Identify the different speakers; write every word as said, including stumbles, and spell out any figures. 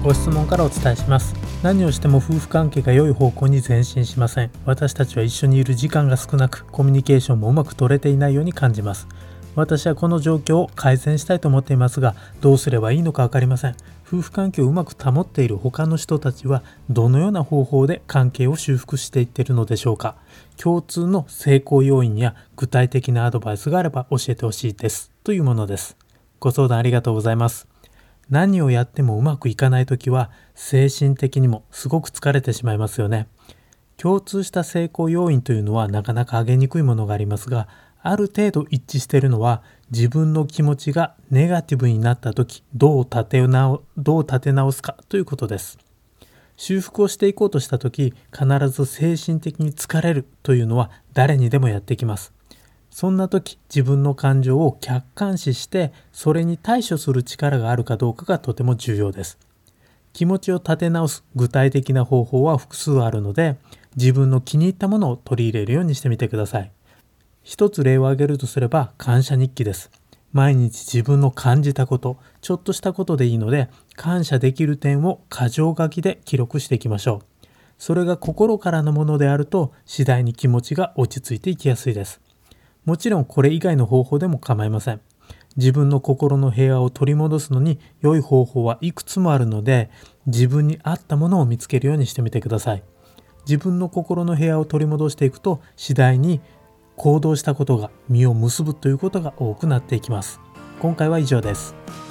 Speaker 1: ご質問からお伝えします。何をしても夫婦関係が良い方向に前進しません。私たちは一緒にいる時間が少なく、コミュニケーションもうまく取れていないように感じます。私はこの状況を改善したいと思っていますが、どうすればいいのか分かりません。夫婦関係をうまく保っている他の人たちはどのような方法で関係を修復していっているのでしょうか。共通の成功要因や具体的なアドバイスがあれば教えてほしいですというものです。ご相談ありがとうございます。何をやってもうまくいかないときは精神的にもすごく疲れてしまいますよね。共通した成功要因というのはなかなか上げにくいものがありますが、ある程度一致しているのは自分の気持ちがネガティブになったときどう立て直、どう立て直すかということです。修復をしていこうとしたとき必ず精神的に疲れるというのは誰にでもやってきます。そんな時自分の感情を客観視してそれに対処する力があるかどうかがとても重要です。気持ちを立て直す具体的な方法は複数あるので自分の気に入ったものを取り入れるようにしてみてください。一つ例を挙げるとすれば感謝日記です。毎日自分の感じたこと、ちょっとしたことでいいので感謝できる点を箇条書きで記録していきましょう。それが心からのものであると次第に気持ちが落ち着いていきやすいです。もちろんこれ以外の方法でも構いません。自分の心の平和を取り戻すのに良い方法はいくつもあるので自分に合ったものを見つけるようにしてみてください。自分の心の平和を取り戻していくと次第に行動したことが実を結ぶということが多くなっていきます。今回は以上です。